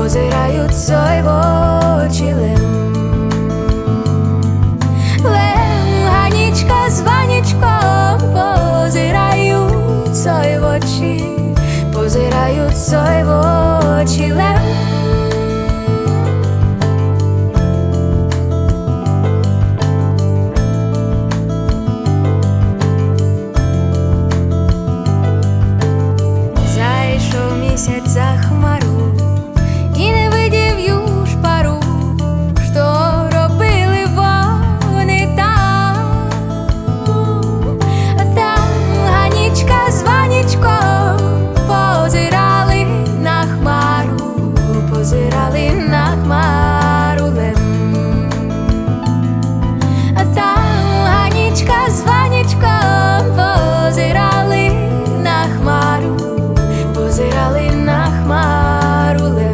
позирають сой в очі лем. Лем, Ганічка з Ванічком позирають сой в очі, позирають сой в очі лем. Місяць за хмару і не видів юж пару, що робили вони там. Там Ганічка з Ванічком позирали на хмару, позирали на хмару лем. Там Ганічка з Ванічком позирали на хмару, позирали на хмару лем.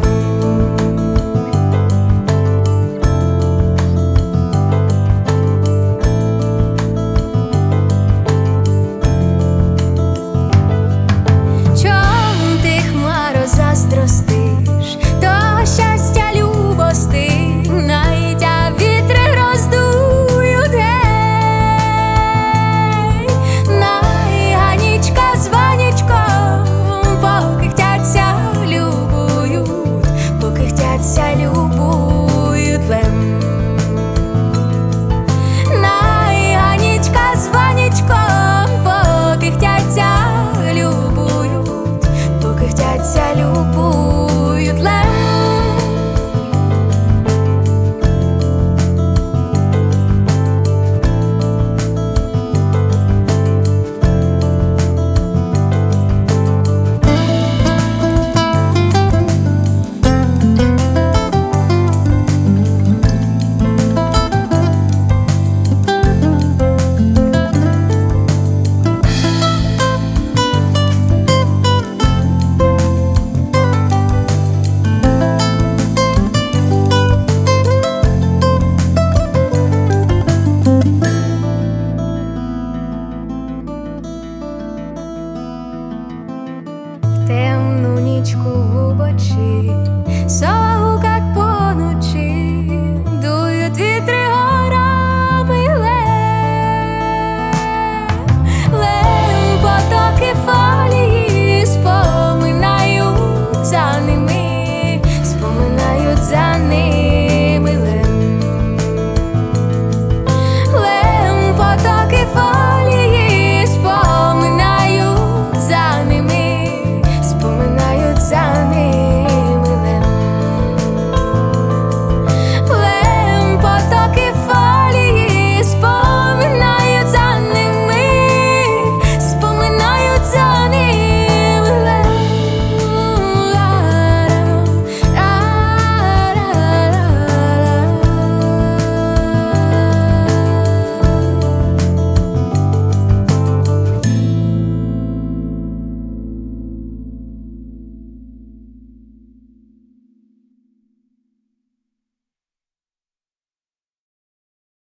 Чом ти, хмаро, заздростиш, то щастя любости, найдя вітри роздують, гей. Най Ганічка з Ванічком покихтяться, любують, покихтяться, любують лем. Най Ганічка з Ванічком покихтяться, любують, покихтяться, любують лем.